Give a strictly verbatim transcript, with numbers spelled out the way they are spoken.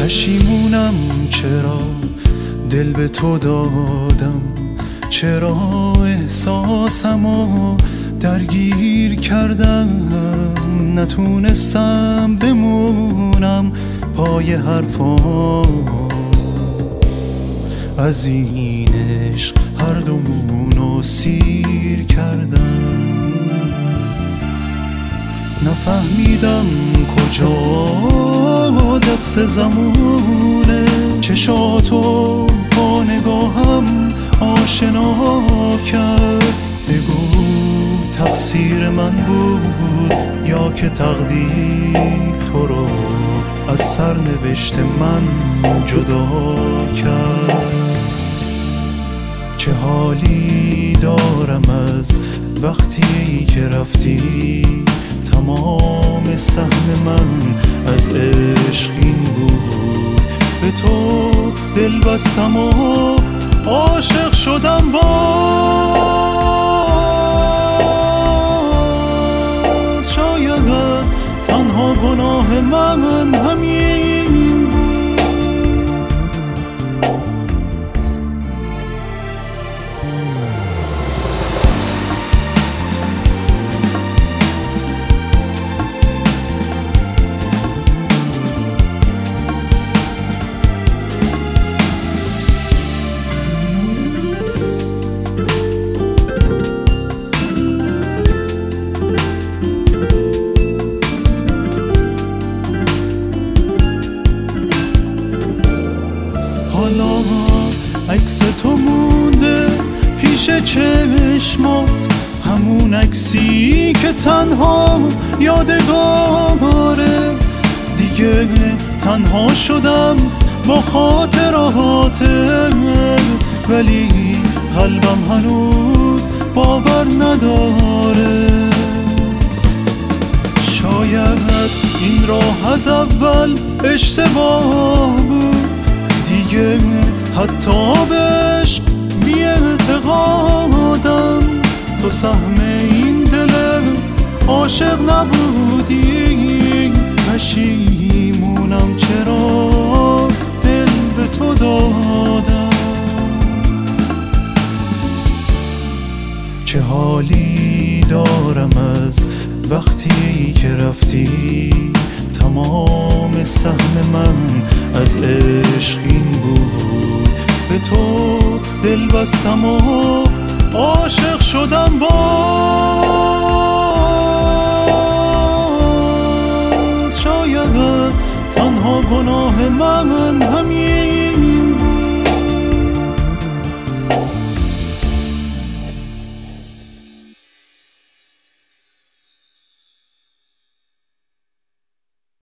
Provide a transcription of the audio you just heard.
پشیمونم چرا دل به تو دادم، چرا احساسمو درگیر کردم، نتونستم بمونم پای حرفا. از این عشق هر دومونو سیر کردم، نفهمیدم کجا دست زمونه، چشاتو با نگاهم آشنا کرد. بگو تقصیر من بود یا که تقدیر تو رو از سرنوشت من جدا کرد. چه حالی دارم از وقتی که رفتی، تمام سهم من از عشق این بود. به تو دل بستم و عاشق شدم باز. شاید تنها گناه من همین بود. حالا عکس تو مونده پیش چشما، همون عکسی که تنها یادگاره. دیگه تنها شدم با خاطراتت، ولی قلبم هنوز باور نداره. شاید این راه از اول اشتباه بود، دیگه حتی بهش بی اعتقادم. تو سهم این دل عاشق نبودی، پشیمونم چرا دل به تو دادم. چه حالی دارم از وقتی که رفتی، تمام سهم من از عشق این بود. به تو دل بستم و عاشق شدم باز. شاید تنها گناه من همین